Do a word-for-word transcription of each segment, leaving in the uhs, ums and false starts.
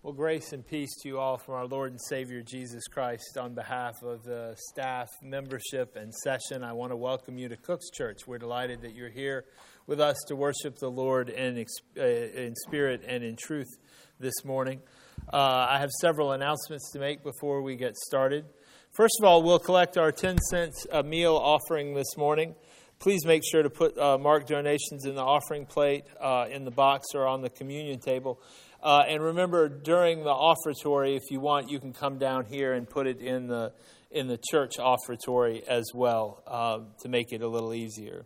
Well, grace and peace to you all from our Lord and Savior Jesus Christ. On behalf of the staff, membership, and session, I want to welcome you to Cook's Church. We're delighted that you're here with us to worship the Lord in, uh, in spirit and in truth this morning. Uh, I have several announcements to make before we get started. First of all, we'll collect our ten cents a meal offering this morning. Please make sure to put uh, marked donations in the offering plate, uh, in the box, or on the communion table. Uh, and remember, during the offertory, if you want, you can come down here and put it in the in the church offertory as well, uh, to make it a little easier.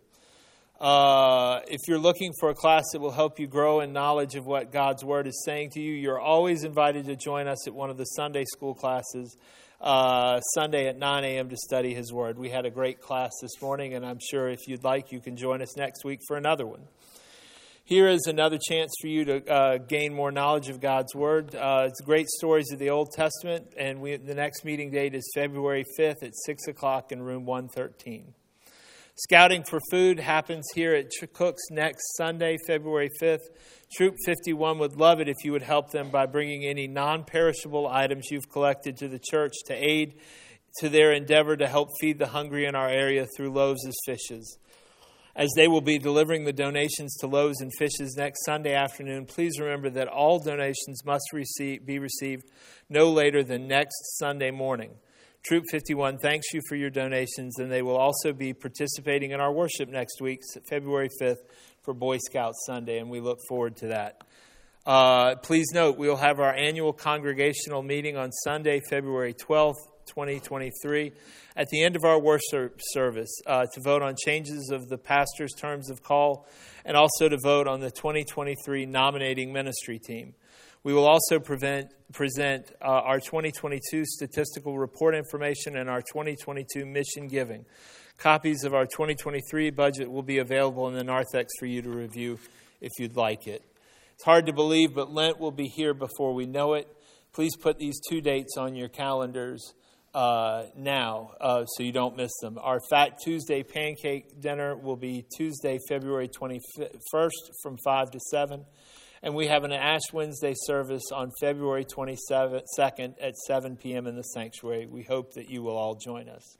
Uh, if you're looking for a class that will help you grow in knowledge of what God's Word is saying to you, you're always invited to join us at one of the Sunday school classes, uh, Sunday at nine a.m. to study His Word. We had a great class this morning, and I'm sure if you'd like, you can join us next week for another one. Here is another chance for you to uh, gain more knowledge of God's Word. Uh, it's great stories of the Old Testament, and we, the next meeting date is February fifth at six o'clock in room one thirteen. Scouting for food happens here at Cook's next Sunday, February fifth. Troop fifty-one would love it if you would help them by bringing any non-perishable items you've collected to the church to aid to their endeavor to help feed the hungry in our area through Loaves as Fishes. As they will be delivering the donations to Loaves and Fishes next Sunday afternoon, please remember that all donations must receive, be received no later than next Sunday morning. Troop fifty-one thanks you for your donations, and they will also be participating in our worship next week, February fifth, for Boy Scout Sunday, and we look forward to that. Uh, please note, we will have our annual congregational meeting on Sunday, February twelfth, twenty twenty-three, at the end of our worship service, uh, to vote on changes of the pastor's terms of call and also to vote on the twenty twenty-three nominating ministry team. We will also prevent, present uh, our twenty twenty-two statistical report information and our twenty twenty-two mission giving. Copies of our twenty twenty-three budget will be available in the narthex for you to review if you'd like it. It's hard to believe, but Lent will be here before we know it. Please put these two dates on your calendars Uh, now, uh, so you don't miss them. Our Fat Tuesday pancake dinner will be Tuesday, February twenty-first from five to seven. And we have an Ash Wednesday service on February twenty-second at seven p.m. in the sanctuary. We hope that you will all join us.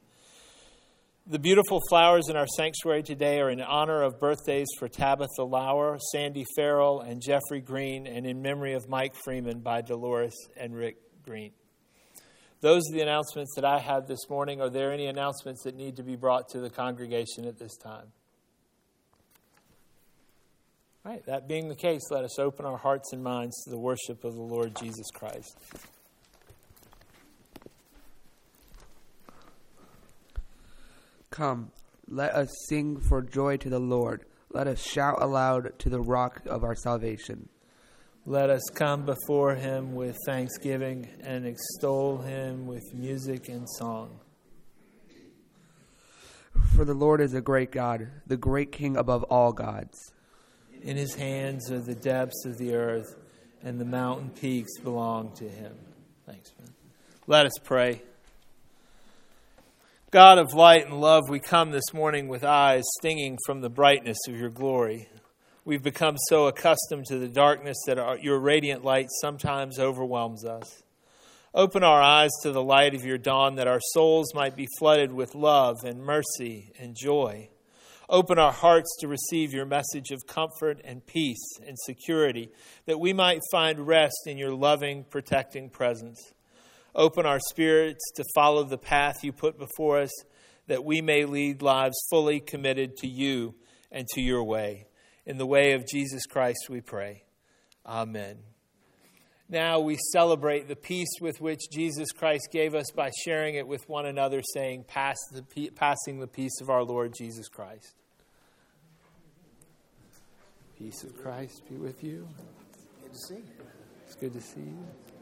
The beautiful flowers in our sanctuary today are in honor of birthdays for Tabitha Lauer, Sandy Farrell, and Jeffrey Green, and in memory of Mike Freeman by Dolores and Rick Green. Those are the announcements that I had this morning. Are there any announcements that need to be brought to the congregation at this time? All right, that being the case, let us open our hearts and minds to the worship of the Lord Jesus Christ. Come, let us sing for joy to the Lord. Let us shout aloud to the rock of our salvation. Let us come before Him with thanksgiving and extol Him with music and song. For the Lord is a great God, the great King above all gods. In His hands are the depths of the earth, and the mountain peaks belong to Him. Thanks, man. Let us pray. God of light and love, we come this morning with eyes stinging from the brightness of your glory. We've become so accustomed to the darkness that our, your radiant light sometimes overwhelms us. Open our eyes to the light of your dawn that our souls might be flooded with love and mercy and joy. Open our hearts to receive your message of comfort and peace and security, that we might find rest in your loving, protecting presence. Open our spirits to follow the path you put before us, that we may lead lives fully committed to you and to your way. In the way of Jesus Christ we pray. Amen. Now we celebrate the peace with which Jesus Christ gave us by sharing it with one another, saying, Pass the, passing the peace of our Lord Jesus Christ. Peace of Christ be with you. Good to see you. It's good to see you.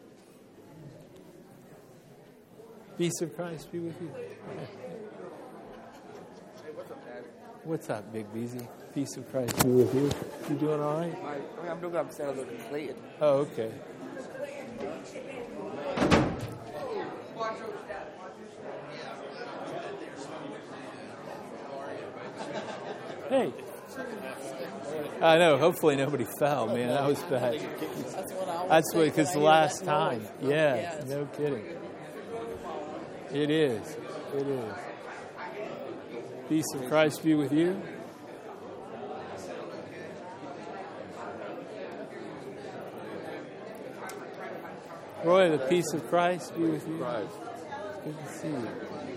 Peace of Christ be with you. What's up, Big Beezy? Peace of Christ be with you. You doing all right? I, I'm doing good. I'm still a little completed. Oh, okay. Hey, I know. Hopefully nobody fell, man. That was bad. That's what I That's what, because because the last time. Yeah, no kidding. It is. It is. Peace of Christ be with you. Roy, the peace of Christ be with you. Good to see you.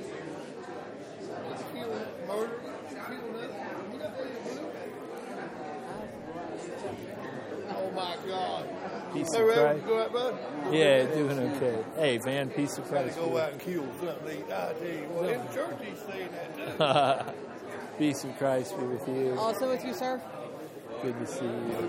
Oh my God. Peace Hey, of Rev, Christ. you go out, bud? Yeah, doing okay. Hey, man, peace of Gotta Christ. go out and kill something. I tell you what, in church he's saying that too. Peace of Christ be with you. Also with you, sir? Good to see you.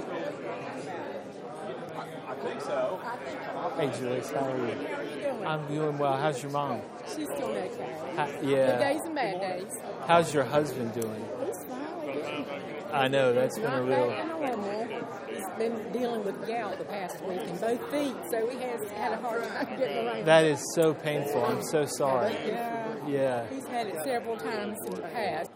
I think so. Hey, Joyce, how are you? How are you doing? I'm doing well. How's your mom? She's doing okay. How, Good yeah. days and bad days. How's your husband doing? He's fine. I know, that's been a Not real... back to normal. He's been dealing with gout the past week in both feet, so he has had a hard time getting around. That is so painful. I'm so sorry. Yeah. Yeah. He's had it several times in the past.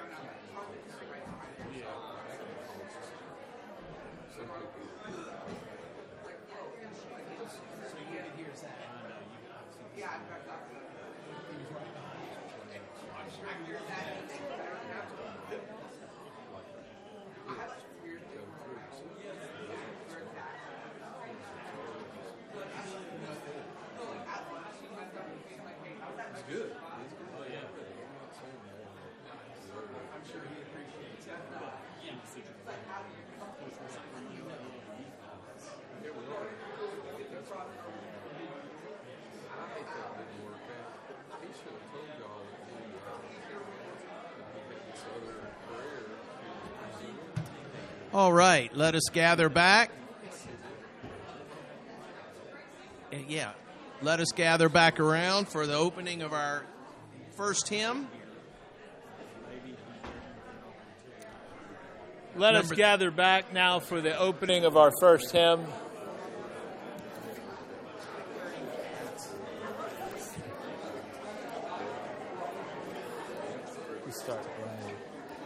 All right, let us gather back. And yeah, let us gather back around for the opening of our first hymn. Let us Number- gather back now for the opening of our first hymn. We start playing.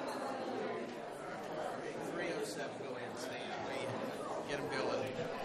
three oh seven, go ahead and stand. Wait, get them going.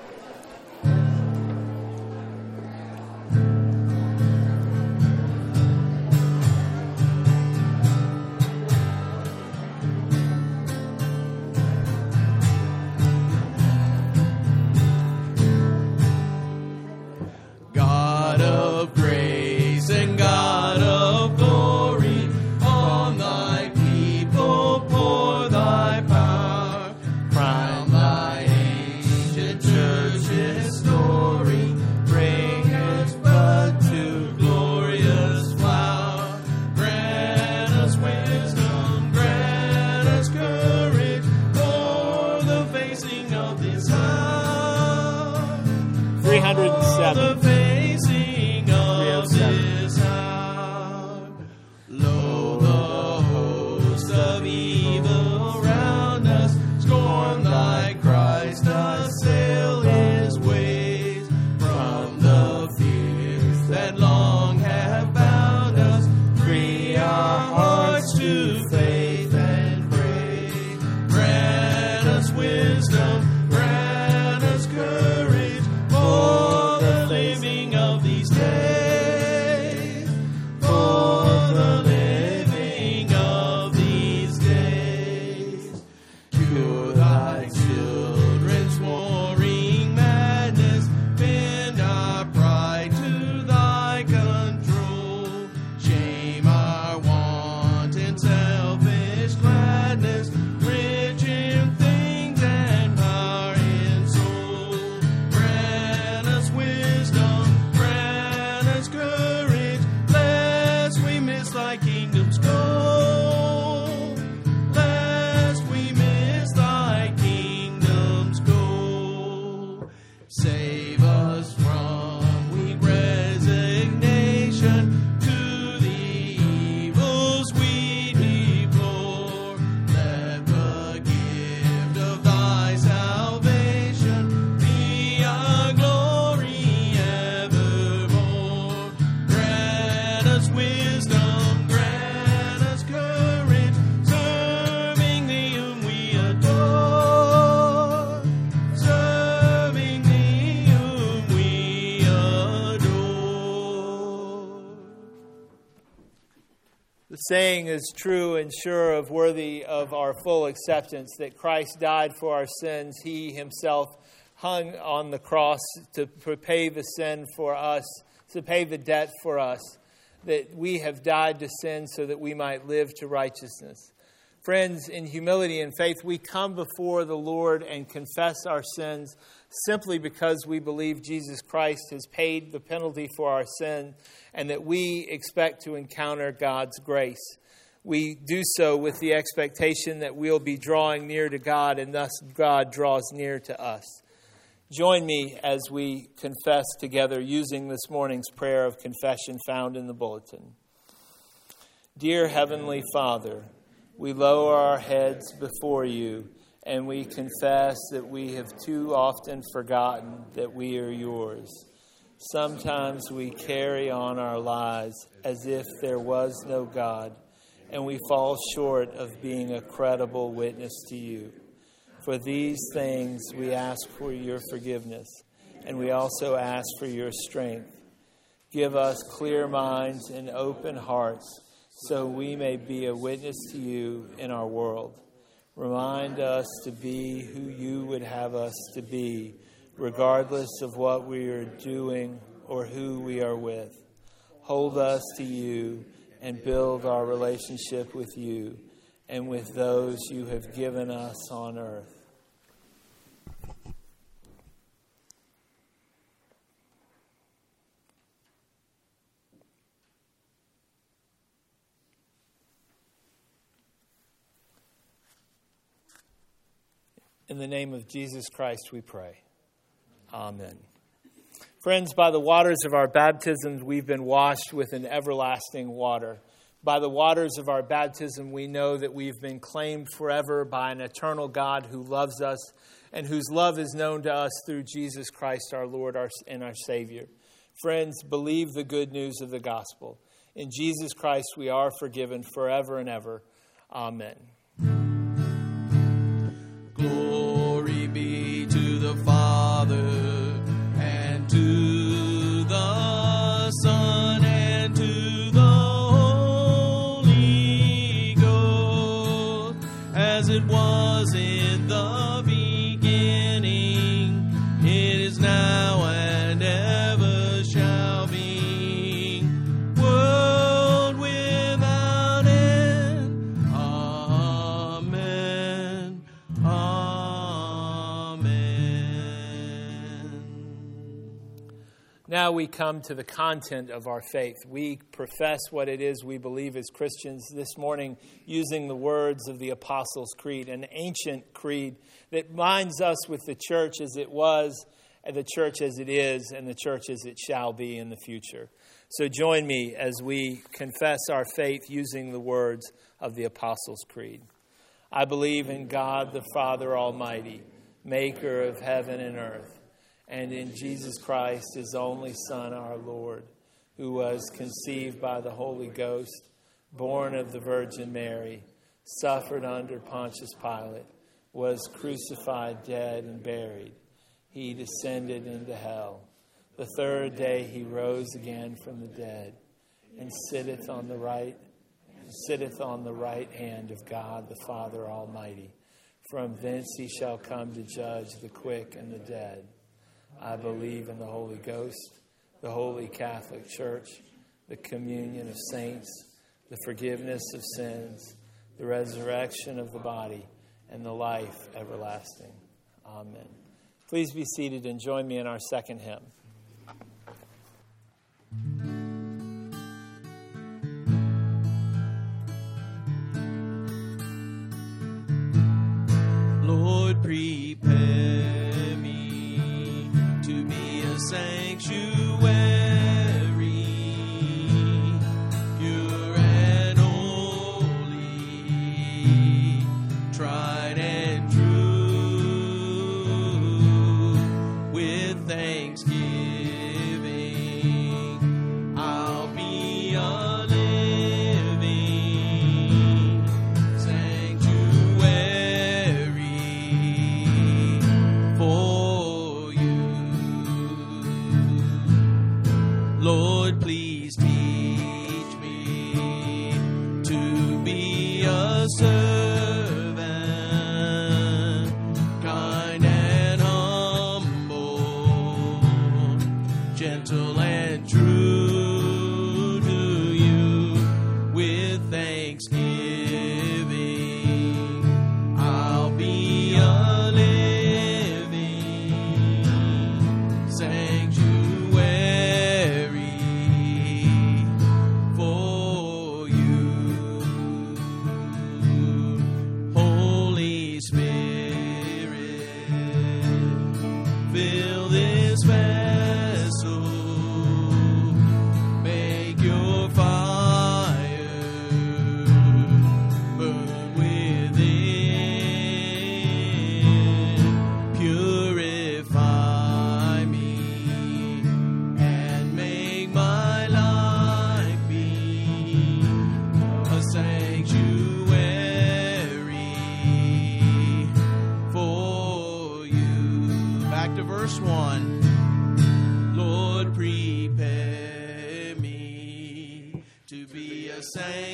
God of grace and God of glory, on thy people pour thy power. From thy ancient church's story, bring its bud to glorious flower. Grant us wisdom, grant us courage for the facing of this hour. three hundred seven. The facing of this hour. Lo, the host of evil around us scorn thy Christ, assail his ways. From the fears that long have bound us, free our hearts to faith and praise. Grant us wisdom, grant us courage for the living of these days. For the living of these days. saying is true and sure of worthy of our full acceptance, that Christ died for our sins. He himself hung on the cross to pay the sin for us, to pay the debt for us, that we have died to sin so that we might live to righteousness. Friends, in humility and faith, we come before the Lord and confess our sins simply because we believe Jesus Christ has paid the penalty for our sin and that we expect to encounter God's grace. We do so with the expectation that we'll be drawing near to God and thus God draws near to us. Join me as we confess together using this morning's prayer of confession found in the bulletin. Dear Heavenly Father, we lower our heads before you, and we confess that we have too often forgotten that we are yours. Sometimes we carry on our lives as if there was no God, and we fall short of being a credible witness to you. For these things we ask for your forgiveness, and we also ask for your strength. Give us clear minds and open hearts, so we may be a witness to you in our world. Remind us to be who you would have us to be, regardless of what we are doing or who we are with. Hold us to you and build our relationship with you and with those you have given us on earth. In the name of Jesus Christ we pray. Amen. Friends, by the waters of our baptisms, we've been washed with an everlasting water. By the waters of our baptism, we know that we've been claimed forever by an eternal God who loves us and whose love is known to us through Jesus Christ, our Lord our, and our Savior. Friends, believe the good news of the gospel. In Jesus Christ, we are forgiven forever and ever. Amen. Glory be to the Father, and to the Son, and to the Holy Ghost, as it was in the beginning, it is now, and ever shall be, world without end. Amen. Now we come to the content of our faith. We profess what it is we believe as Christians this morning using the words of the Apostles' Creed, an ancient creed that binds us with the church as it was, and the church as it is, and the church as it shall be in the future. So join me as we confess our faith using the words of the Apostles' Creed. I believe in God the Father Almighty, maker of heaven and earth, and in Jesus Christ, his only Son, our Lord, who was conceived by the Holy Ghost, born of the Virgin Mary, suffered under Pontius Pilate, was crucified, dead, and buried. He descended into hell. The third day he rose again from the dead, and sitteth on the right, sitteth on the right hand of God the Father Almighty. From thence he shall come to judge the quick and the dead. I believe in the Holy Ghost, the Holy Catholic Church, the communion of saints, the forgiveness of sins, the resurrection of the body, and the life everlasting. Amen. Please be seated and join me in our second hymn. Lord, prepare sanctuary, pure and holy, tried and true, with thanksgiving, I'll be a living sanctuary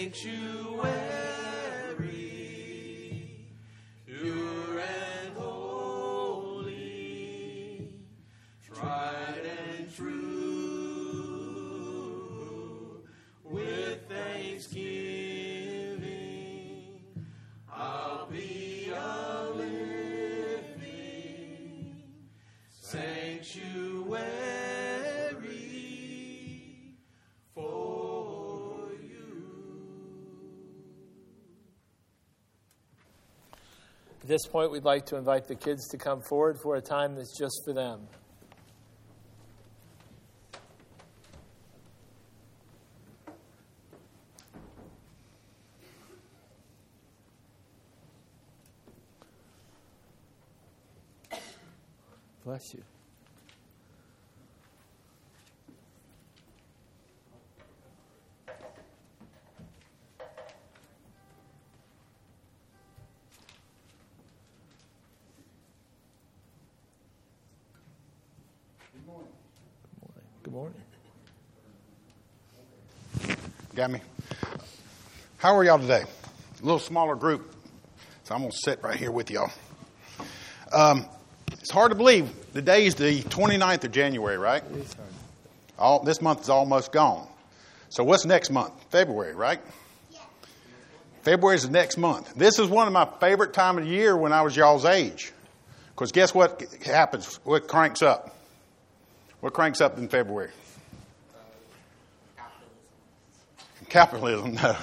sanctuary, pure and holy, tried and true, with thanksgiving, I'll be a living sanctuary for you. At this point, we'd like to invite the kids to come forward for a time that's just for them. Bless you. Good morning. Got me? How are y'all today? A little smaller group, so I'm going to sit right here with y'all. Um, it's hard to believe. The day is the twenty-ninth of January, right? All, this month is almost gone. So what's next month? February, right? Yeah. February is the next month. This is one of my favorite time of the year when I was y'all's age. Because guess what happens? What cranks up? What cranks up in February? Uh, capitalism. Capitalism, no.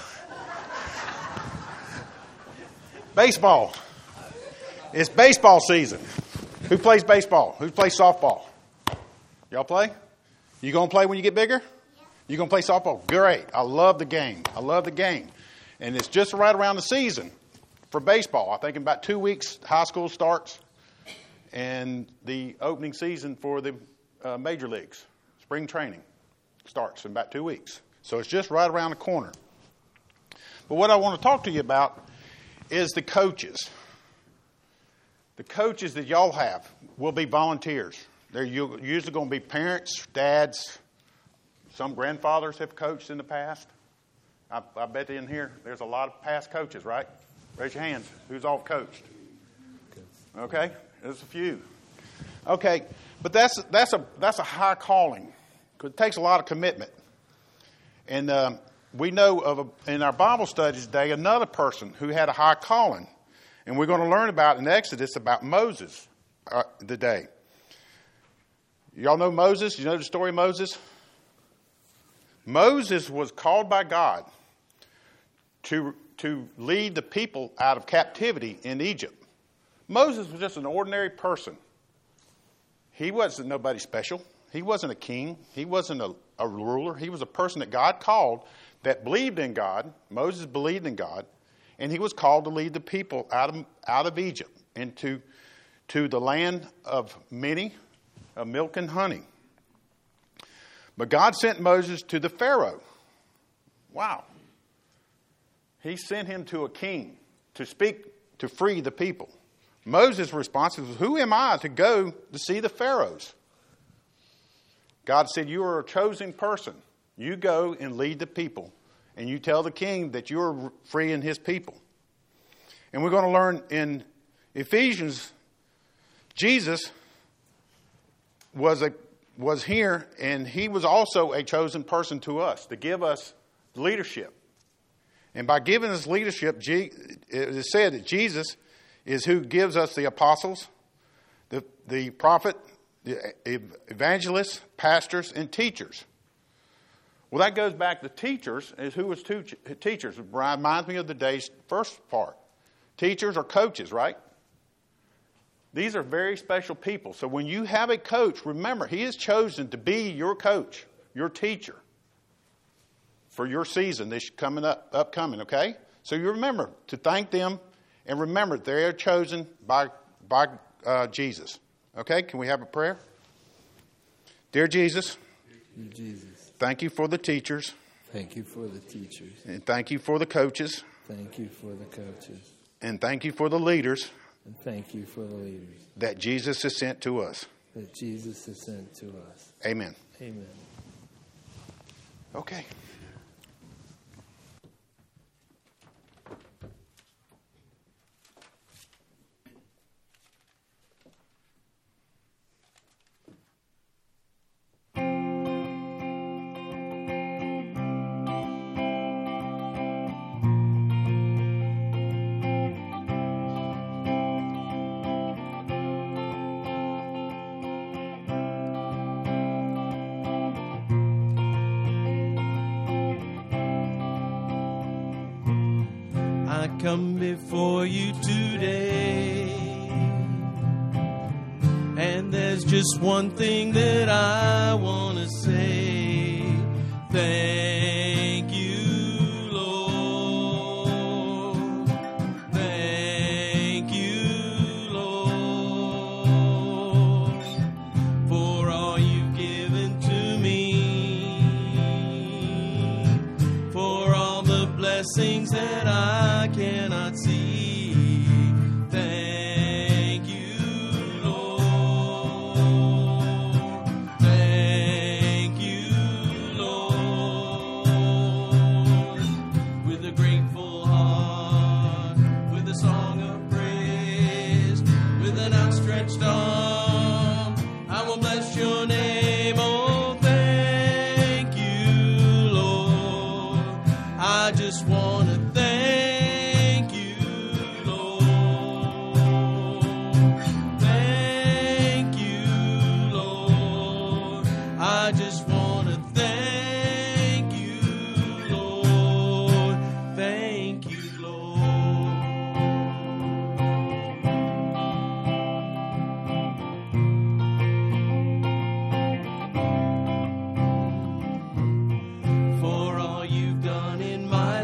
Baseball. It's baseball season. Who plays baseball? Who plays softball? Y'all play? You going to play when you get bigger? You going to play softball? Great. I love the game. I love the game. And it's just right around the season for baseball. I think in about two weeks, high school starts. And the opening season for the uh, major leagues, spring training, starts in about two weeks. So it's just right around the corner. But what I want to talk to you about is the coaches. The coaches that y'all have will be volunteers. They're usually going to be parents, dads. Some grandfathers have coached in the past. I, I bet in here there's a lot of past coaches, right? Raise your hands. Who's all coached? Okay, there's a few. Okay, but that's that's a that's a high calling because it takes a lot of commitment. And um, we know of a, in our Bible studies today another person who had a high calling, and we're going to learn about in Exodus about Moses uh, today. Y'all know Moses? You know the story of Moses? Moses was called by God to to lead the people out of captivity in Egypt. Moses was just an ordinary person. He wasn't nobody special. He wasn't a king. He wasn't a, a ruler. He was a person that God called that believed in God. Moses believed in God, and he was called to lead the people out of out of Egypt into to the land of many, of milk and honey. But God sent Moses to the Pharaoh. Wow. He sent him to a king to speak, to free the people. Moses' response was, who am I to go to see the pharaohs? God said, you are a chosen person. You go and lead the people. And you tell the king that you are freeing his people. And we're going to learn in Ephesians, Jesus was a was here, and he was also a chosen person to us, to give us leadership. And by giving us leadership, it is said that Jesus is who gives us the apostles, the, the prophet, the evangelists, pastors, and teachers. Well, that goes back to teachers, is who was two teachers. It reminds me of the day's first part. Teachers are coaches, right? These are very special people. So when you have a coach, remember, he is chosen to be your coach, your teacher for your season this coming up, upcoming, okay? So you remember to thank them and remember they are chosen by, by uh, Jesus. Okay, can we have a prayer? Dear Jesus, Dear Jesus, thank you for the teachers. Thank you for the teachers. And thank you for the coaches. Thank you for the coaches. And thank you for the leaders. And thank you for the leaders that Jesus has sent to us. that Jesus has sent to us. Amen. Amen. Okay. come before you today. And there's just one thing that I want to say. Thank you, Lord. Thank you, Lord, for all you've given to me, for all the blessings that I cannot see. Thank you, Lord. Thank you, Lord. With a grateful heart, with a song of praise, with an outstretched arm, I will bless your name. Oh, thank you, Lord. I just want to thank you, Lord. Thank you, Lord. I just want to thank you, Lord. Thank you, Lord. For all you've done in my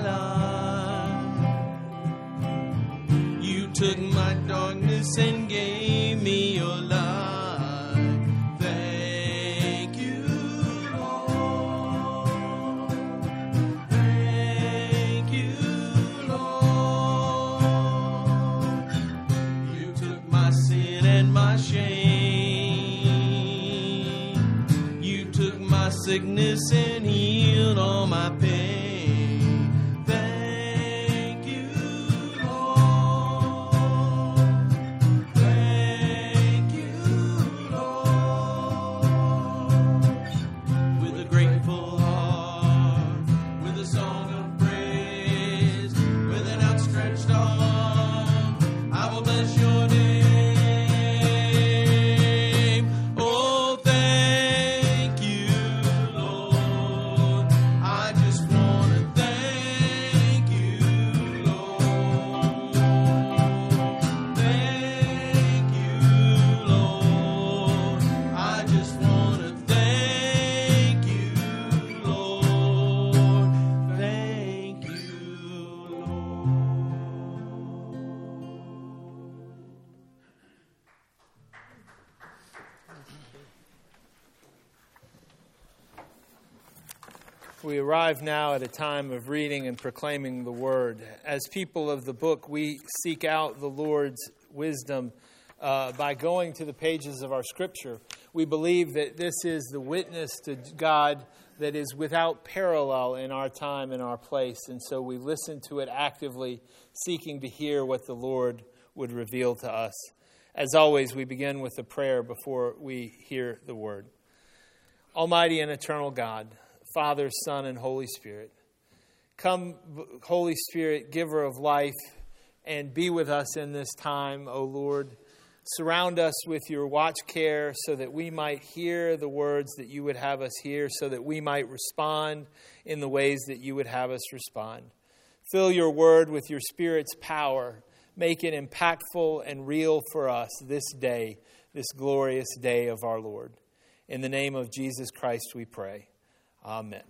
life, you took my darkness and gave me your light. Thank you, Lord. Thank you, Lord. You took my sin and my shame. You took my sickness and healed all my pain. Thank you, Lord. Thank you, Lord. With a grateful heart, with a song of praise, with an outstretched arm, I will bless your name. Oh, thank you, Lord. I just want to thank you, Lord. Thank you, Lord. I just want to thank you, Lord. Thank you, We arrive now at a time of reading and proclaiming the Word. As people of the book, we seek out the Lord's wisdom uh, by going to the pages of our Scripture. We believe that this is the witness to God that is without parallel in our time and our place. And so we listen to it actively, seeking to hear what the Lord would reveal to us. As always, we begin with a prayer before we hear the Word. Almighty and eternal God, Father, Son, and Holy Spirit, come, Holy Spirit, giver of life, and be with us in this time, O Lord. Surround us with your watch care so that we might hear the words that you would have us hear, so that we might respond in the ways that you would have us respond. Fill your word with your Spirit's power. Make it impactful and real for us this day, this glorious day of our Lord. In the name of Jesus Christ we pray. Amen.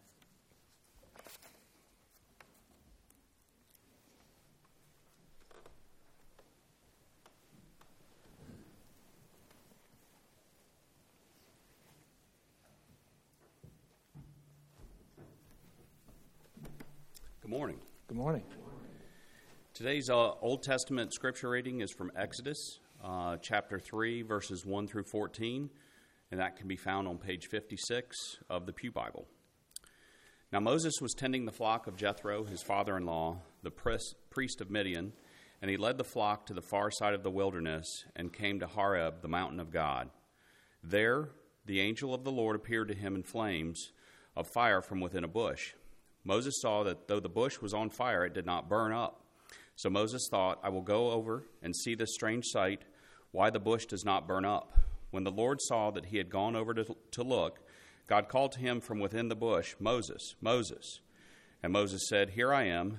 Good morning. Good morning. Today's uh, Old Testament scripture reading is from Exodus, uh, chapter three, verses one through fourteen, and that can be found on page fifty-six of the Pew Bible. Now Moses was tending the flock of Jethro, his father-in-law, the priest of Midian, and he led the flock to the far side of the wilderness and came to Horeb, the mountain of God. There the angel of the Lord appeared to him in flames of fire from within a bush. Moses saw that though the bush was on fire, it did not burn up. So Moses thought, I will go over and see this strange sight, why the bush does not burn up. When the Lord saw that he had gone over to, to look, God called to him from within the bush, Moses, Moses. And Moses said, Here I am.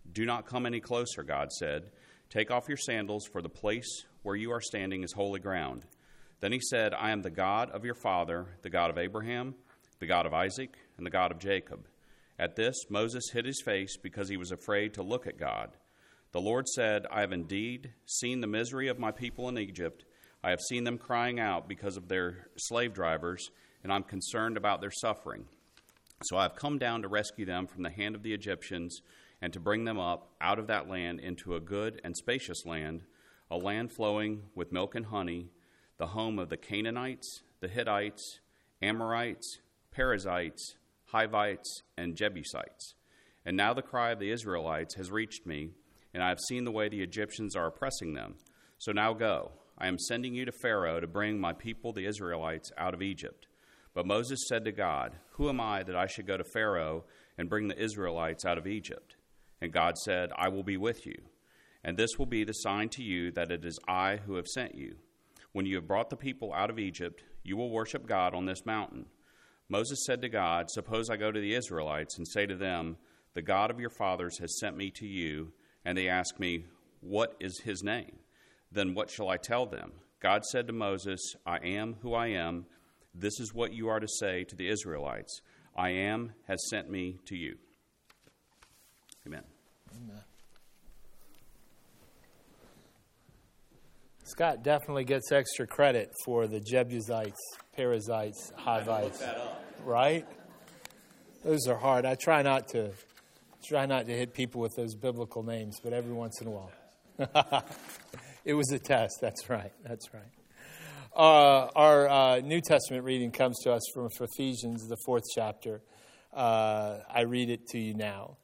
"Do not come any closer," God said. "Take off your sandals, for the place where you are standing is holy ground." Then he said, "I am the God of your father, the God of Abraham, the God of Isaac, and the God of Jacob." At this, Moses hid his face because he was afraid to look at God. The Lord said, "I have indeed seen the misery of my people in Egypt. I have seen them crying out because of their slave drivers, and I'm concerned about their suffering. So I have come down to rescue them from the hand of the Egyptians and to bring them up out of that land into a good and spacious land, a land flowing with milk and honey, the home of the Canaanites, the Hittites, Amorites, Perizzites, Hivites, and Jebusites. And now the cry of the Israelites has reached me, and I have seen the way the Egyptians are oppressing them. So now go. I am sending you to Pharaoh to bring my people, the Israelites, out of Egypt." But Moses said to God, "Who am I that I should go to Pharaoh and bring the Israelites out of Egypt?" And God said, "I will be with you. And this will be the sign to you that it is I who have sent you. When you have brought the people out of Egypt, you will worship God on this mountain." Moses said to God, "Suppose I go to the Israelites and say to them, 'The God of your fathers has sent me to you,' and they ask me, 'What is his name?' Then what shall I tell them?" God said to Moses, "I am who I am. This is what you are to say to the Israelites. I am has sent me to you." Amen. Amen. Scott definitely gets extra credit for the Jebusites, Perizzites, Hivites. Right? Those are hard. I try not to try not to hit people with those biblical names, but every once in a while. It was a test. That's right. That's right. Uh, our uh, New Testament reading comes to us from Ephesians, the fourth chapter. Uh, I read it to you now.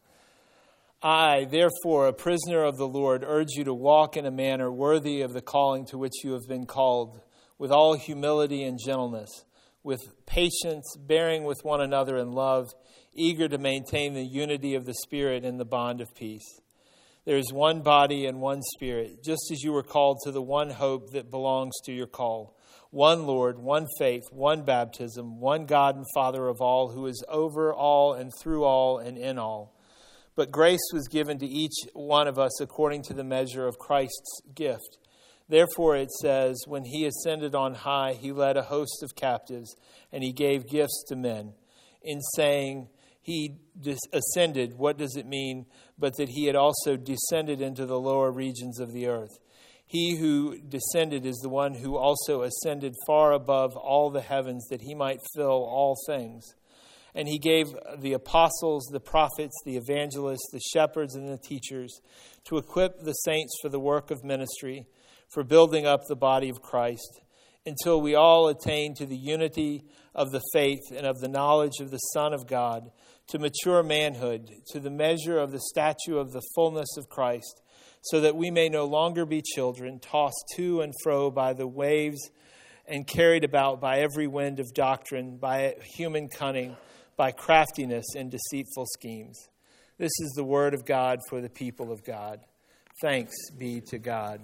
"I, therefore, a prisoner of the Lord, urge you to walk in a manner worthy of the calling to which you have been called, with all humility and gentleness, with patience, bearing with one another in love, eager to maintain the unity of the Spirit in the bond of peace. There is one body and one Spirit, just as you were called to the one hope that belongs to your call. One Lord, one faith, one baptism, one God and Father of all, who is over all and through all and in all. But grace was given to each one of us according to the measure of Christ's gift. Therefore it says, when he ascended on high, he led a host of captives, and he gave gifts to men. In saying he ascended, what does it mean? But that he had also descended into the lower regions of the earth. He who descended is the one who also ascended far above all the heavens, that he might fill all things. And he gave the apostles, the prophets, the evangelists, the shepherds, and the teachers to equip the saints for the work of ministry, for building up the body of Christ, until we all attain to the unity of the faith and of the knowledge of the Son of God, to mature manhood, to the measure of the stature of the fullness of Christ, so that we may no longer be children, tossed to and fro by the waves and carried about by every wind of doctrine, by human cunning, by craftiness and deceitful schemes. This is the word of God for the people of God. Thanks be to God.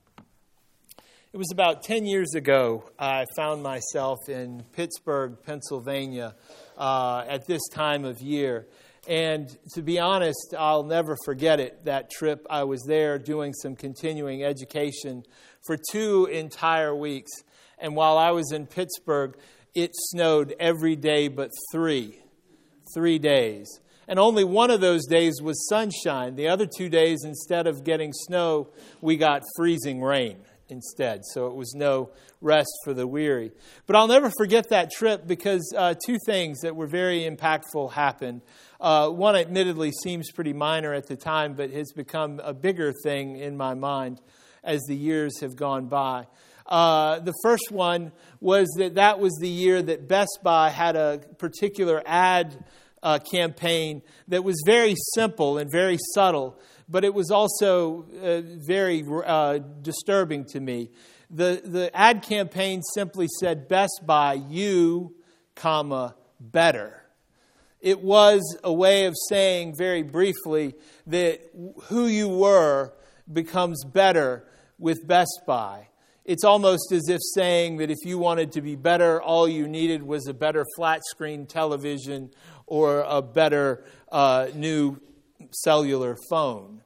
It was about ten years ago I found myself in Pittsburgh, Pennsylvania, uh, at this time of year. And to be honest, I'll never forget it, that trip. I was there doing some continuing education for two entire weeks. And while I was in Pittsburgh, it snowed every day but three. Three days. And only one of those days was sunshine. The other two days, instead of getting snow, we got freezing rain instead. So it was no rest for the weary. But I'll never forget that trip because uh, two things that were very impactful happened. Uh, one admittedly seems pretty minor at the time, but has become a bigger thing in my mind as the years have gone by. Uh, the first one was that that was the year that Best Buy had a particular ad uh, campaign that was very simple and very subtle, but it was also uh, very uh, disturbing to me. The the ad campaign simply said, Best Buy, you, comma, better. It was a way of saying very briefly that who you were becomes better with Best Buy. It's almost as if saying that if you wanted to be better, all you needed was a better flat screen television or a better uh, new cellular phone.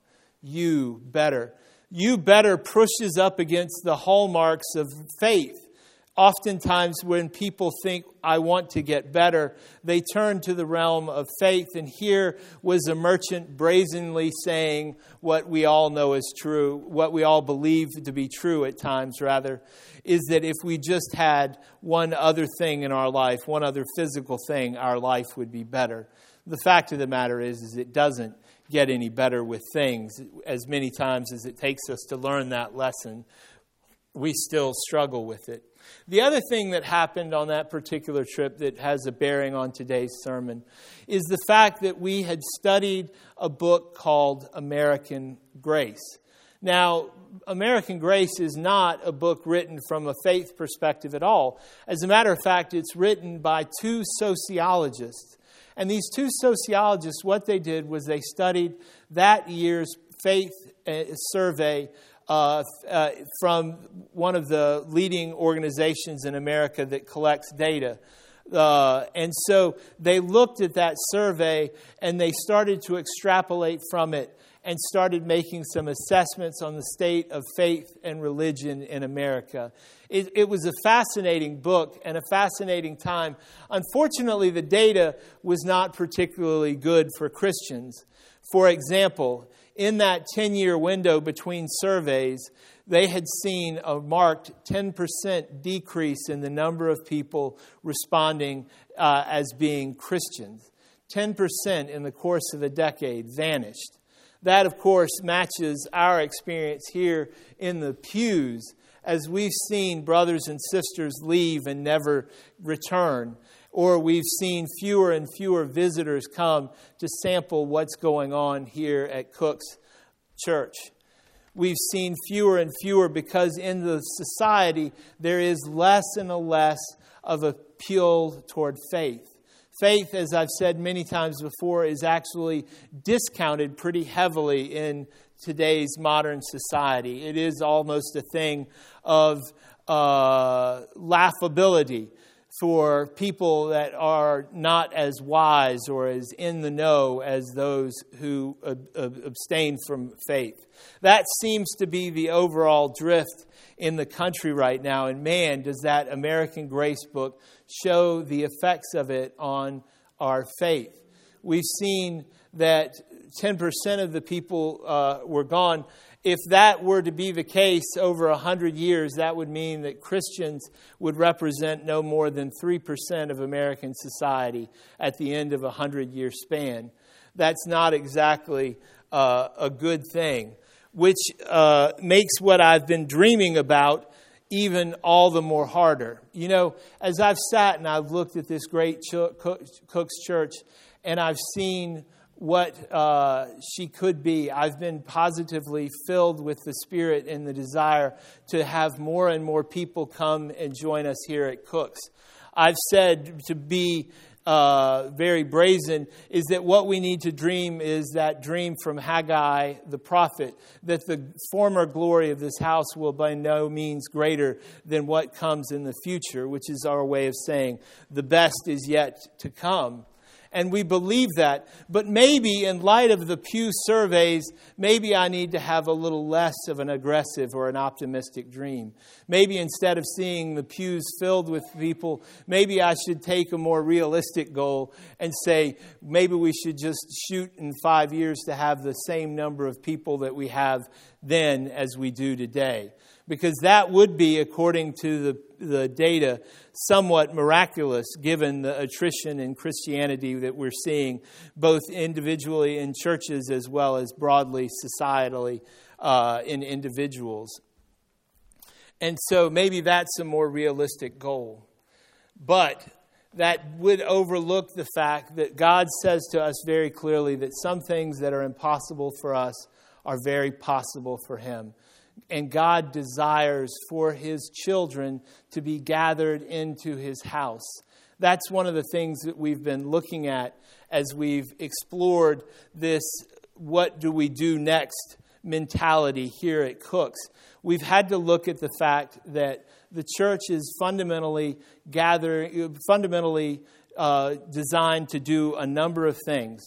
You better. You better pushes up against the hallmarks of faith. Oftentimes when people think, I want to get better, they turn to the realm of faith. And here was a merchant brazenly saying what we all know is true, what we all believe to be true at times, rather, is that if we just had one other thing in our life, one other physical thing, our life would be better. The fact of the matter is, is it doesn't get any better with things. As many times as it takes us to learn that lesson, we still struggle with it. The other thing that happened on that particular trip that has a bearing on today's sermon is the fact that we had studied a book called American Grace. Now, American Grace is not a book written from a faith perspective at all. As a matter of fact, it's written by two sociologists. And these two sociologists, what they did was they studied that year's faith survey Uh, uh, from one of the leading organizations in America that collects data. Uh, and so they looked at that survey and they started to extrapolate from it and started making some assessments on the state of faith and religion in America. It, it was a fascinating book and a fascinating time. Unfortunately, the data was not particularly good for Christians. For example, in that ten-year window between surveys, they had seen a marked ten percent decrease in the number of people responding uh, as being Christians. ten percent in the course of a decade vanished. That, of course, matches our experience here in the pews as we've seen brothers and sisters leave and never return. Or we've seen fewer and fewer visitors come to sample what's going on here at Cook's Church. We've seen fewer and fewer because in the society there is less and less of an appeal toward faith. Faith, as I've said many times before, is actually discounted pretty heavily in today's modern society. It is almost a thing of uh, laughability for people that are not as wise or as in the know as those who ab- ab- abstain from faith. That seems to be the overall drift in the country right now. And man, does that American Grace book show the effects of it on our faith. We've seen that ten percent of the people uh, were gone. If that were to be the case over one hundred years, that would mean that Christians would represent no more than three percent of American society at the end of a hundred-year span. That's not exactly uh, a good thing, which uh, makes what I've been dreaming about even all the more harder. You know, as I've sat and I've looked at this great Ch- Cook's Church, and I've seen what uh, she could be. I've been positively filled with the Spirit and the desire to have more and more people come and join us here at Cook's. I've said, to be uh, very brazen, is that what we need to dream is that dream from Haggai the prophet, that the former glory of this house will by no means greater than what comes in the future, which is our way of saying the best is yet to come. And we believe that. But maybe in light of the Pew surveys, maybe I need to have a little less of an aggressive or an optimistic dream. Maybe instead of seeing the pews filled with people, maybe I should take a more realistic goal and say, maybe we should just shoot in five years to have the same number of people that we have then as we do today. Because that would be, according to the, the data, somewhat miraculous given the attrition in Christianity that we're seeing both individually in churches as well as broadly societally uh, in individuals. And so maybe that's a more realistic goal. But that would overlook the fact that God says to us very clearly that some things that are impossible for us are very possible for Him. And God desires for His children to be gathered into His house. That's one of the things that we've been looking at as we've explored this what do we do next mentality here at Cook's. We've had to look at the fact that the church is fundamentally gathering, fundamentally uh, designed to do a number of things.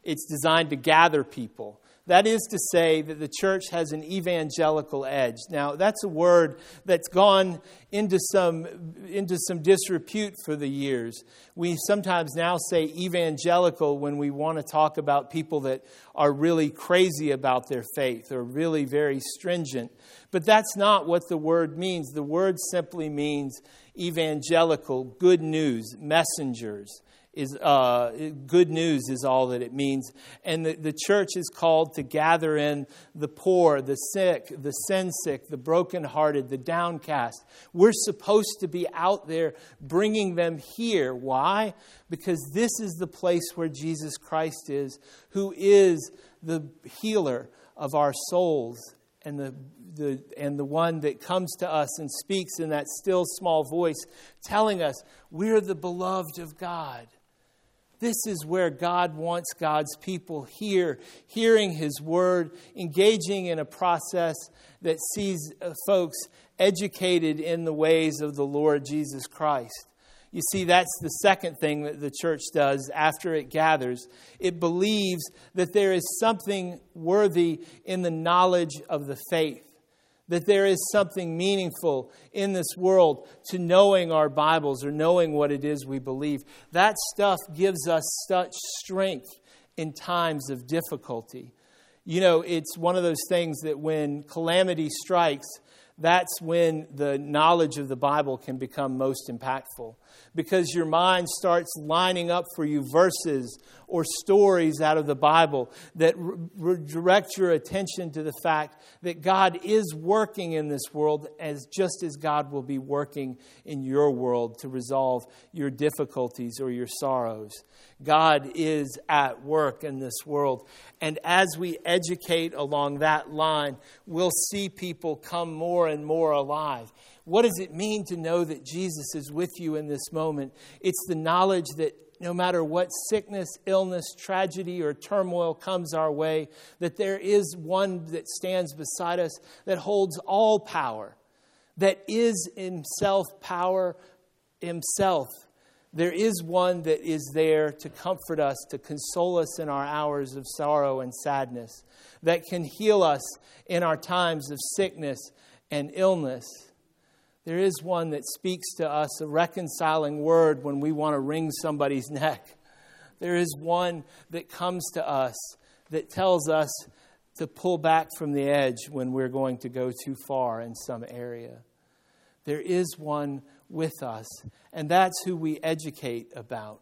It's designed to gather people. That is to say that the church has an evangelical edge. Now, that's a word that's gone into some into some disrepute for the years. We sometimes now say evangelical when we want to talk about people that are really crazy about their faith or really very stringent. But that's not what the word means. The word simply means evangelical, good news, messengers. Is uh, good news is all that it means. And the, the church is called to gather in the poor, the sick, the sin sick, the brokenhearted, the downcast. We're supposed to be out there bringing them here. Why? Because this is the place where Jesus Christ is, who is the healer of our souls and the The, and the one that comes to us and speaks in that still small voice, telling us we're the beloved of God. This is where God wants God's people here, hearing His word, engaging in a process that sees uh, folks educated in the ways of the Lord Jesus Christ. You see, that's the second thing that the church does after it gathers. It believes that there is something worthy in the knowledge of the faith. That there is something meaningful in this world to knowing our Bibles or knowing what it is we believe. That stuff gives us such strength in times of difficulty. You know, it's one of those things that when calamity strikes, that's when the knowledge of the Bible can become most impactful. Because your mind starts lining up for you verses or stories out of the Bible that re- re- direct your attention to the fact that God is working in this world as just as God will be working in your world to resolve your difficulties or your sorrows. God is at work in this world. And as we educate along that line, we'll see people come more and more alive. What does it mean to know that Jesus is with you in this moment? It's the knowledge that no matter what sickness, illness, tragedy, or turmoil comes our way, that there is one that stands beside us that holds all power, that is himself power himself. There is one that is there to comfort us, to console us in our hours of sorrow and sadness, that can heal us in our times of sickness and illness. There is one that speaks to us a reconciling word when we want to wring somebody's neck. There is one that comes to us that tells us to pull back from the edge when we're going to go too far in some area. There is one with us, and that's who we educate about.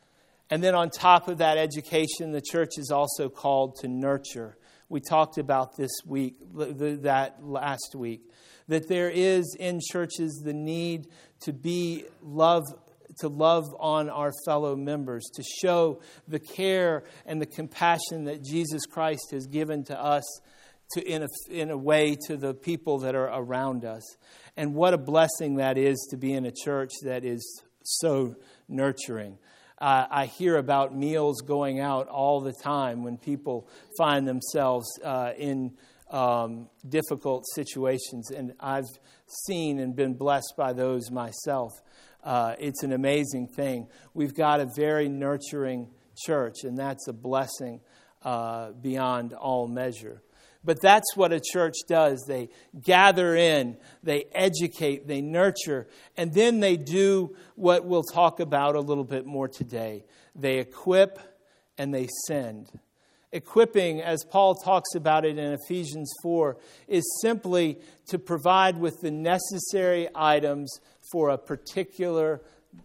And then on top of that education, the church is also called to nurture. We talked about this week, that last week. That there is in churches the need to be love, to love on our fellow members, to show the care and the compassion that Jesus Christ has given to us to in a, in a way to the people that are around us. And what a blessing that is to be in a church that is so nurturing. Uh, I hear about meals going out all the time when people find themselves uh, in Um, difficult situations, and I've seen and been blessed by those myself. Uh, it's an amazing thing. We've got a very nurturing church, and that's a blessing uh, beyond all measure. But that's what a church does. They gather in, they educate, they nurture, and then they do what we'll talk about a little bit more today. They equip and they send. Equipping, as Paul talks about it in Ephesians four, is simply to provide with the necessary items for a particular,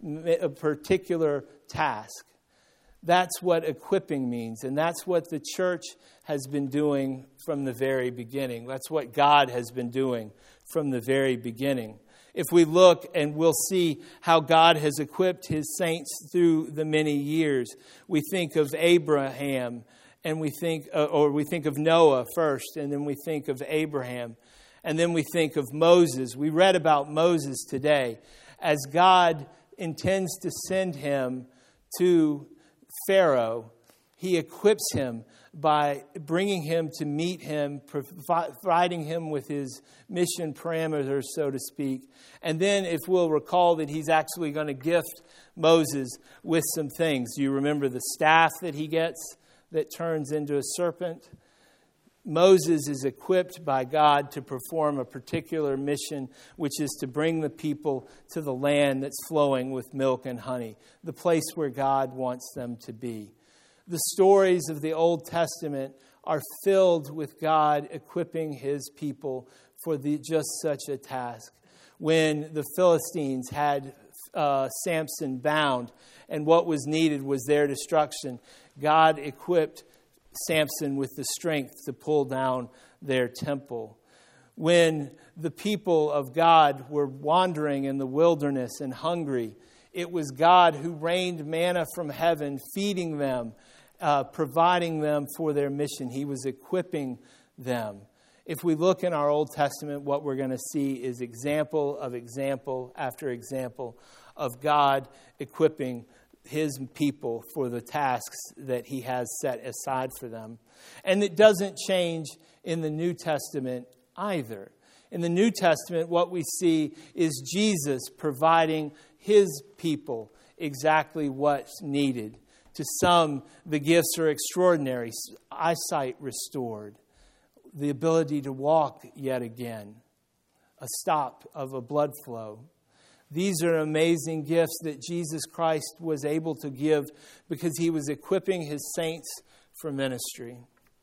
a particular task. That's what equipping means, and that's what the church has been doing from the very beginning. That's what God has been doing from the very beginning. If we look, and we'll see how God has equipped His saints through the many years. We think of Abraham, and we think, uh, or we think of Noah first, and then we think of Abraham, and then we think of Moses. We read about Moses today. As God intends to send him to Pharaoh, He equips him by bringing him to meet him, providing him with his mission parameters, so to speak. And then, if we'll recall, that He's actually going to gift Moses with some things. You remember the staff that he gets? that turns into a serpent. Moses is equipped by God to perform a particular mission, which is to bring the people to the land that's flowing with milk and honey, the place where God wants them to be. The stories of the Old Testament are filled with God equipping his people for the, just such a task. When the Philistines had uh, Samson bound and what was needed was their destruction, God equipped Samson with the strength to pull down their temple. When the people of God were wandering in the wilderness and hungry, it was God who rained manna from heaven, feeding them, uh, providing them for their mission. He was equipping them. If we look in our Old Testament, what we're going to see is example of example after example of God equipping his people for the tasks that he has set aside for them. And it doesn't change in the New Testament either. In the New Testament, what we see is Jesus providing his people exactly what's needed. To some, the gifts are extraordinary. Eyesight restored. The ability to walk yet again. A stop of a blood flow. These are amazing gifts that Jesus Christ was able to give because he was equipping his saints for ministry.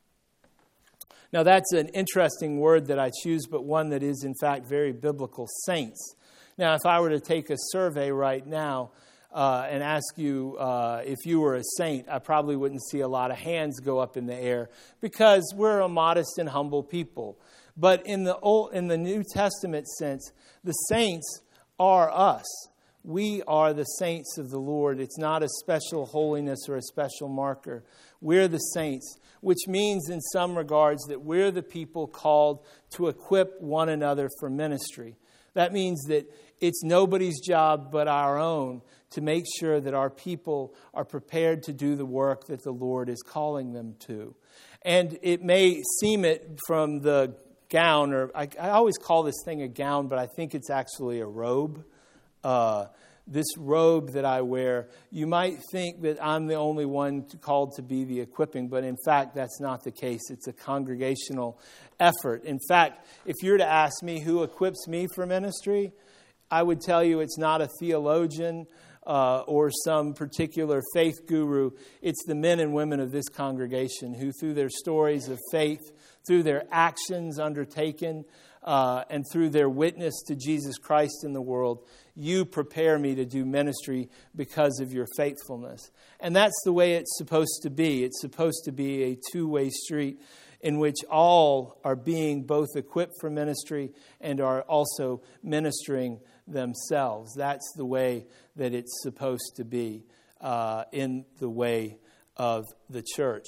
Now that's an interesting word that I choose, but one that is in fact very biblical, saints. Now if I were to take a survey right now uh, and ask you uh, if you were a saint, I probably wouldn't see a lot of hands go up in the air because we're a modest and humble people. But in the Old, in the New Testament sense, the saints are us. We are the saints of the Lord. It's not a special holiness or a special marker. We're the saints, which means in some regards that we're the people called to equip one another for ministry. That means that it's nobody's job but our own to make sure that our people are prepared to do the work that the Lord is calling them to. And it may seem it from the gown, or I, I always call this thing a gown, but I think it's actually a robe. Uh, this robe that I wear, you might think that I'm the only one called to be the equipping, but in fact, that's not the case. It's a congregational effort. In fact, if you were to ask me who equips me for ministry, I would tell you it's not a theologian uh, or some particular faith guru. It's the men and women of this congregation who, through their stories of faith, through their actions undertaken, uh, and through their witness to Jesus Christ in the world, you prepare me to do ministry because of your faithfulness. And that's the way it's supposed to be. It's supposed to be a two-way street in which all are being both equipped for ministry and are also ministering themselves. That's the way that it's supposed to be uh, in the way of the church.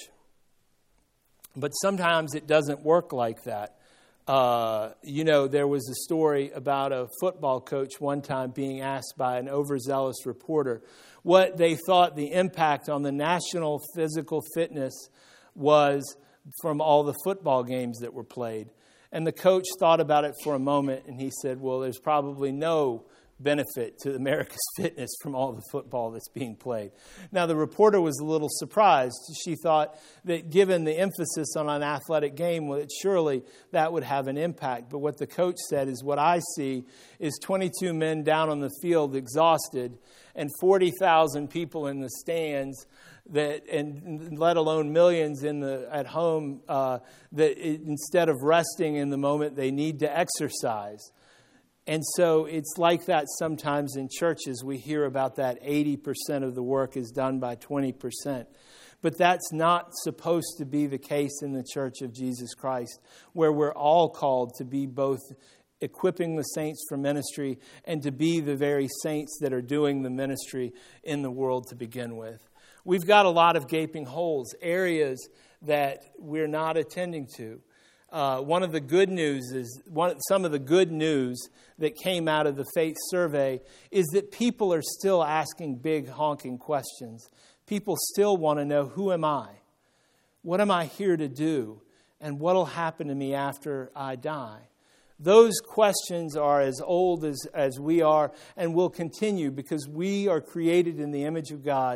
But sometimes it doesn't work like that. Uh, you know, there was a story about a football coach one time being asked by an overzealous reporter what they thought the impact on the national physical fitness was from all the football games that were played. And the coach thought about it for a moment, and he said, well, there's probably no benefit to America's fitness from all the football that's being played. Now, the reporter was a little surprised. She thought that given the emphasis on an athletic game, well, surely that would have an impact. But what the coach said is, what I see is twenty-two men down on the field exhausted and forty thousand people in the stands, that, and let alone millions in the at home, uh, that it, instead of resting in the moment, they need to exercise. And so it's like that sometimes in churches. We hear about that eighty percent of the work is done by twenty percent. But that's not supposed to be the case in the Church of Jesus Christ, where we're all called to be both equipping the saints for ministry and to be the very saints that are doing the ministry in the world to begin with. We've got a lot of gaping holes, areas that we're not attending to. Uh, one of the good news is one, some of the good news that came out of the faith survey is that people are still asking big honking questions. People still want to know, who am I? What am I here to do? And what will happen to me after I die? Those questions are as old as, as we are and will continue, because we are created in the image of God,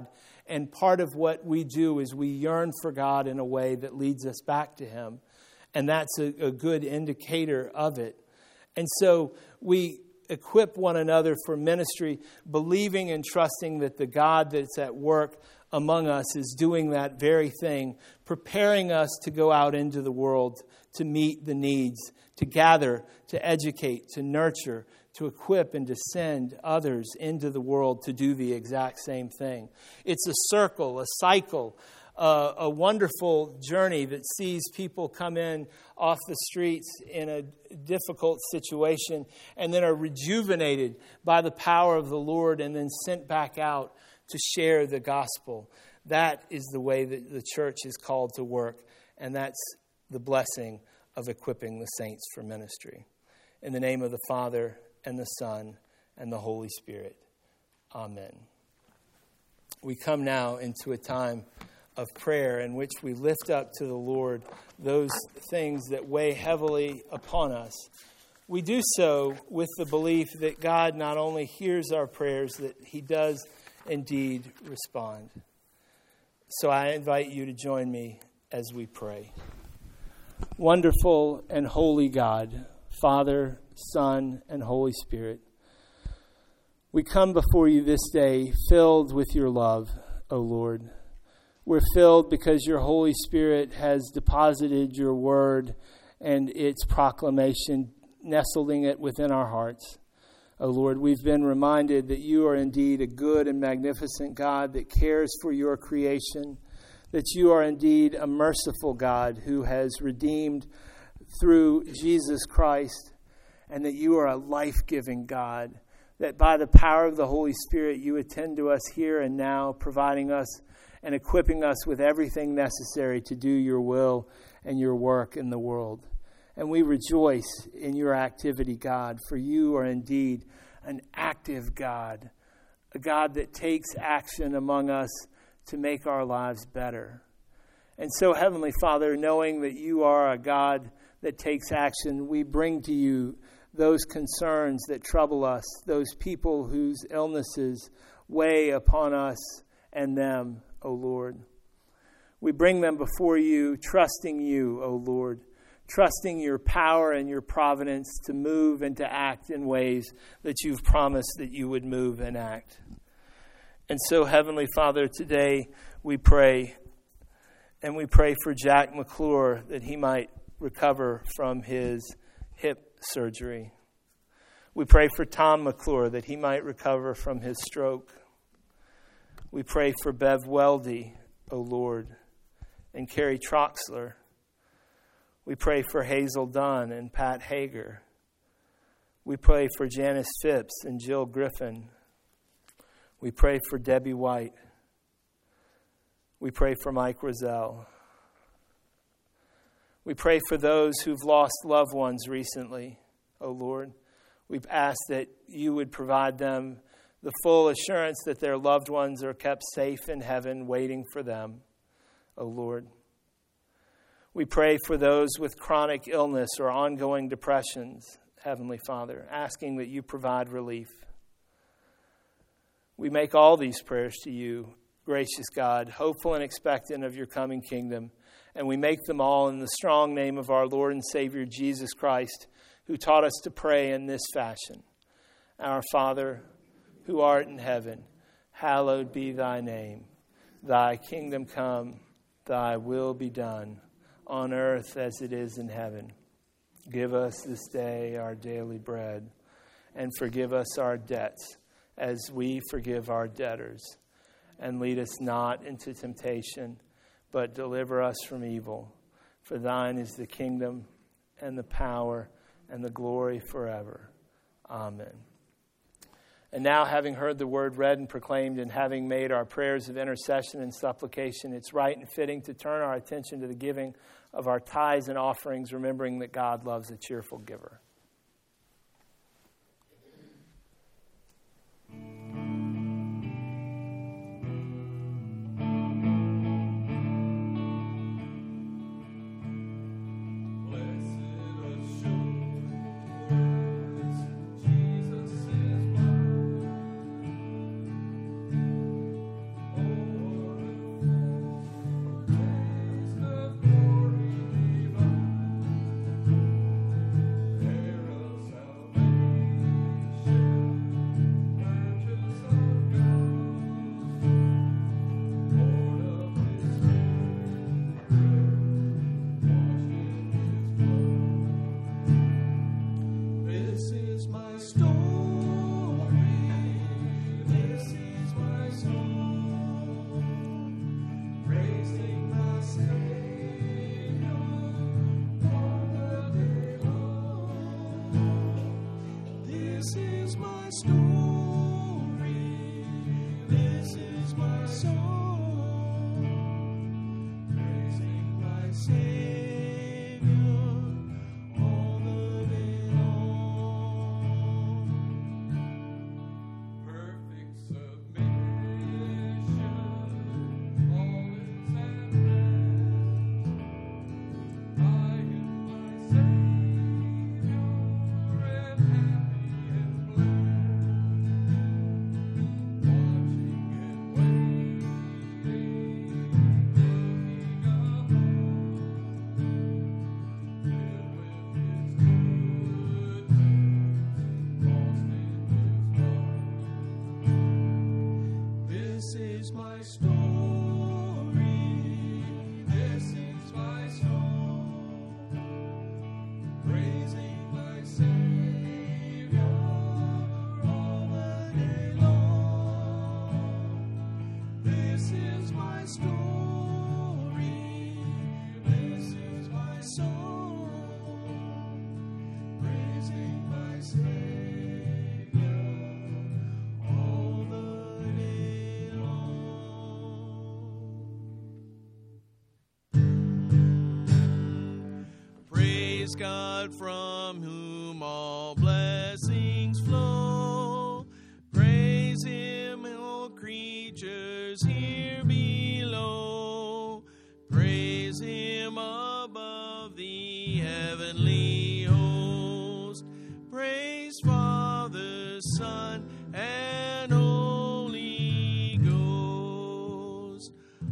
And part of what we do is we yearn for God in a way that leads us back to Him. And that's a, a good indicator of it. And so we equip one another for ministry, believing and trusting that the God that's at work among us is doing that very thing, preparing us to go out into the world to meet the needs, to gather, to educate, to nurture, to equip and to send others into the world to do the exact same thing. It's a circle, a cycle, uh, a wonderful journey that sees people come in off the streets in a difficult situation and then are rejuvenated by the power of the Lord and then sent back out to share the gospel. That is the way that the church is called to work, and that's the blessing of equipping the saints for ministry. In the name of the Father, and the Son, and the Holy Spirit. Amen. We come now into a time of prayer in which we lift up to the Lord those things that weigh heavily upon us. We do so with the belief that God not only hears our prayers, that He does indeed respond. So I invite you to join me as we pray. Wonderful and holy God, Father, Son, and Holy Spirit, we come before you this day filled with your love, O Lord. We're filled because your Holy Spirit has deposited your word and its proclamation, nestling it within our hearts. O Lord, we've been reminded that you are indeed a good and magnificent God that cares for your creation, that you are indeed a merciful God who has redeemed through Jesus Christ, and that you are a life-giving God, that by the power of the Holy Spirit you attend to us here and now, providing us and equipping us with everything necessary to do your will and your work in the world. And we rejoice in your activity, God, for you are indeed an active God, a God that takes action among us to make our lives better. And so, Heavenly Father, knowing that you are a God that takes action, we bring to you those concerns that trouble us, those people whose illnesses weigh upon us and them, O Lord. We bring them before you, trusting you, O Lord, trusting your power and your providence to move and to act in ways that you've promised that you would move and act. And so, Heavenly Father, today we pray, and we pray for Jack McClure that he might recover from his hip surgery. We pray for Tom McClure that he might recover from his stroke. We pray for Bev Weldy, O Lord, and Carrie Troxler. We pray for Hazel Dunn and Pat Hager. We pray for Janice Phipps and Jill Griffin. We pray for Debbie White. We pray for Mike Rozelle. We pray for those who've lost loved ones recently, O Lord. We've asked that you would provide them the full assurance that their loved ones are kept safe in heaven waiting for them, O Lord. We pray for those with chronic illness or ongoing depressions, Heavenly Father, asking that you provide relief. We make all these prayers to you, gracious God, hopeful and expectant of your coming kingdom, and we make them all in the strong name of our Lord and Savior, Jesus Christ, who taught us to pray in this fashion. Our Father, who art in heaven, hallowed be thy name. Thy kingdom come, thy will be done, on earth as it is in heaven. Give us this day our daily bread, and forgive us our debts, as we forgive our debtors. And lead us not into temptation, but deliver us from evil. For thine is the kingdom, and the power, and the glory forever. Amen. And now, having heard the word read and proclaimed, and having made our prayers of intercession and supplication, it's right and fitting to turn our attention to the giving of our tithes and offerings, remembering that God loves a cheerful giver. Jesus is mine. Oh, This is my story. This is my song. Praising my Savior all the day long. This is my story. This is my song. Praising my Savior all the day long. Perfect submission, all is at rest. I am my Savior, and happy and blessed. Watching and waiting, looking above, filled with His goodness, lost in His love. This is my story. This is my song. Praising my Savior all the day long. This is my story. This is my song. Praising my Savior all the day long. Praise God from whom all blessings flow. Praise Him, all creatures here below. Praise Him above the heavenly host. Praise Father, Son, and Holy Ghost.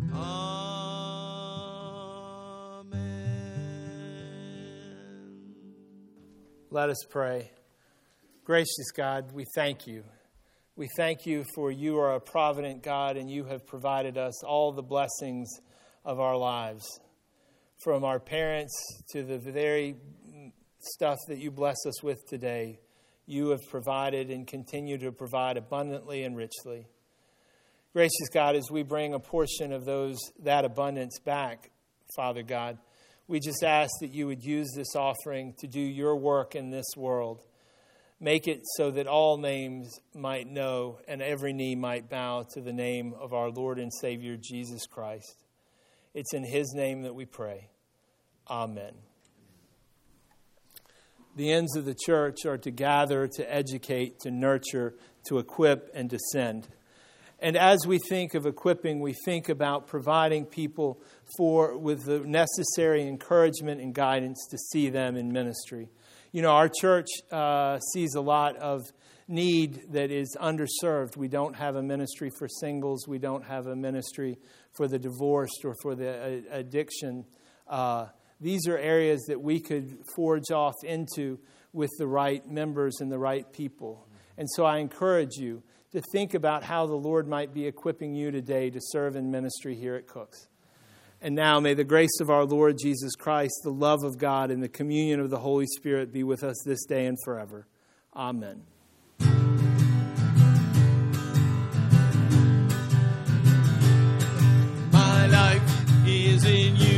Amen. Let us pray. Gracious God, we thank you. We thank you for you are a provident God and you have provided us all the blessings of our lives. From our parents to the very stuff that you bless us with today, you have provided and continue to provide abundantly and richly. Gracious God, as we bring a portion of those that abundance back, Father God, we just ask that you would use this offering to do your work in this world. Make it so that all names might know and every knee might bow to the name of our Lord and Savior, Jesus Christ. It's in His name that we pray. Amen. The ends of the church are to gather, to educate, to nurture, to equip, and to send. And as we think of equipping, we think about providing people for with the necessary encouragement and guidance to see them in ministry. You know, our church uh, sees a lot of need that is underserved. We don't have a ministry for singles. We don't have a ministry for the divorced or for the uh, addiction. Uh, these are areas that we could forge off into with the right members and the right people. And so I encourage you to think about how the Lord might be equipping you today to serve in ministry here at Cooks. And now may the grace of our Lord Jesus Christ, the love of God, and the communion of the Holy Spirit be with us this day and forever. Amen. My life is in you.